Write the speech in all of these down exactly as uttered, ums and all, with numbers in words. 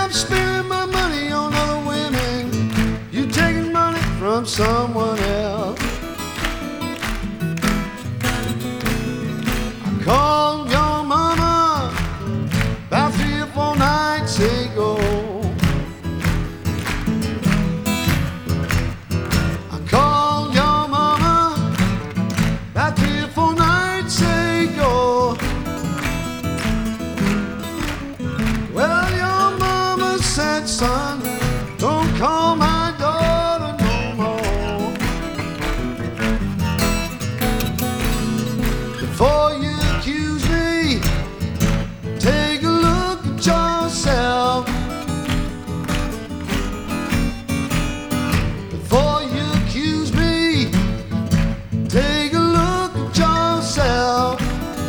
I'm spending my money on other women. You taking money from someone else. I called your mama about three or four nights ago. I called your mama about three or four nights ago. Well, your mama said, son, don't call my daughter no more. Before you accuse me, take a look at yourself. Before you accuse me, take a look at yourself.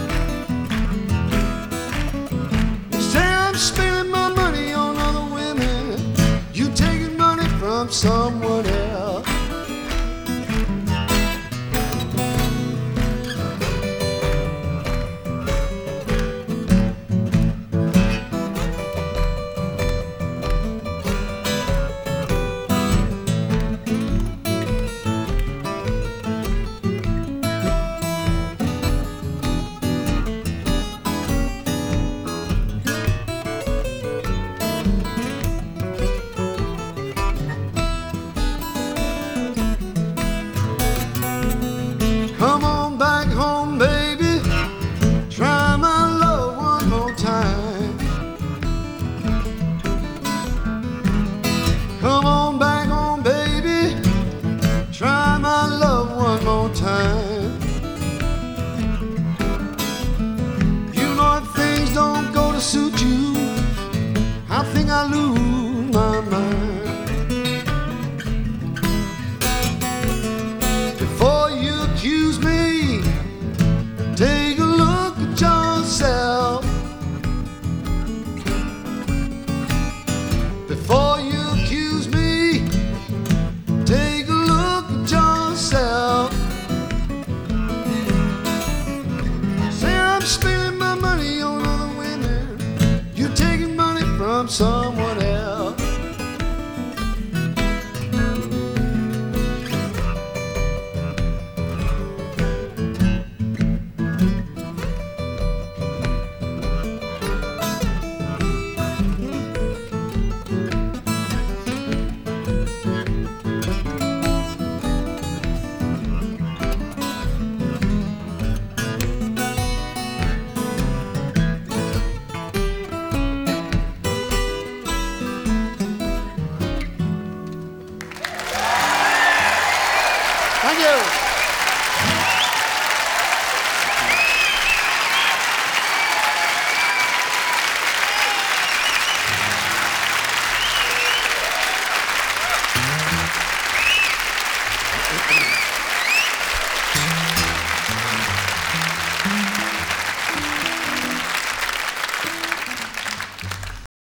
You say I'm spending my money on other women. You taking money from someone else. Come on back home, baby. Try my love one more time. Come on back home, baby. Try my love one more time. You know if things don't go to suit you, I think I lose